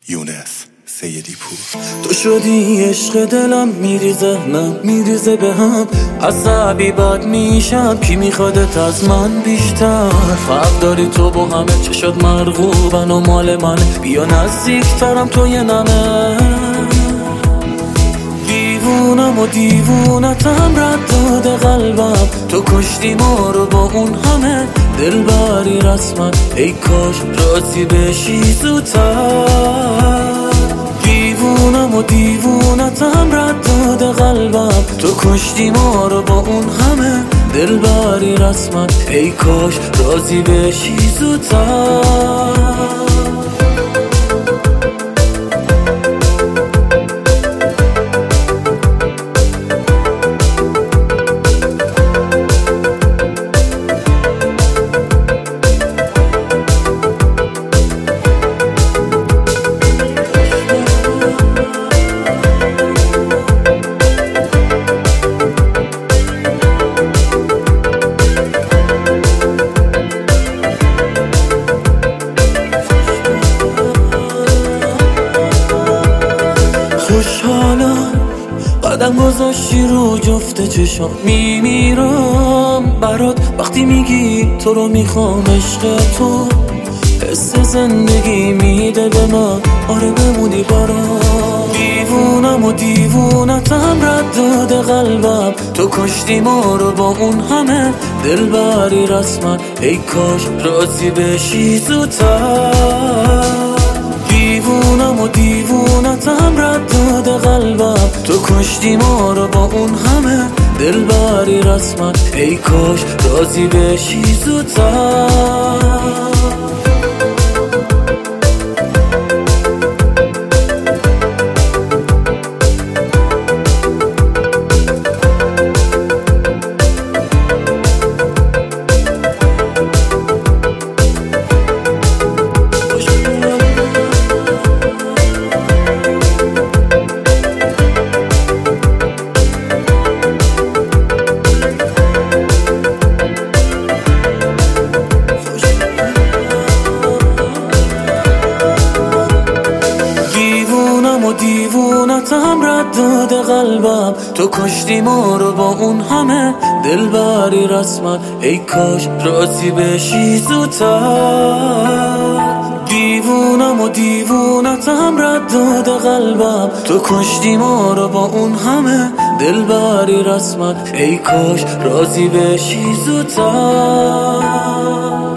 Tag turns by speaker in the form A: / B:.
A: یونس سیدی پور.
B: تو شدی عشق دلم، میری ذهنم میریزه به هم، عصبی بد میشم، کی میخوادت از من بیشتر؟ فرق داری تو با همه، چشات مرغوبن و مال من، بیا نزدیکترم تو یه نمه. دیوونم و دیوونتم، رد داده قلبم، تو کشتی ما رو با اون همه دلبری رسمت، ای کاش راضی بشی زودتر. دیوونم و دیوونتم، رد داده قلبم، تو کشتی ما رو با اون همه دلبری رسمت، ای کاش راضی بشی زودتر. خوشحالم قدم گذاشتی رو جفت چشام، میمیرم برات وقتی میگی تو رو میخوام. عشق تو حس زندگی میده به من، آره بمونی برام. دیوونم و دیوونتم، رد داده قلبم، تو کشتی ما رو با اون همه دلبری رسمت، ای کاش راضی بشی زودتر. دیوونم و دیوونتم، رد داده قلبم، تو کشتی ما رو با اون همه دلبری رسمت، ای کاش راضی بشی زودتر. دیوونتم، رد داده قلبم، تو کشتی ما رو با اون همه دلبری رسمت، ای کاش راضی بشی زودتر. دیوونم و دیوونتم، رد داده قلبم، تو کشتی ما رو با اون همه دلبری رسمت، ای کاش راضی بشی زودتر.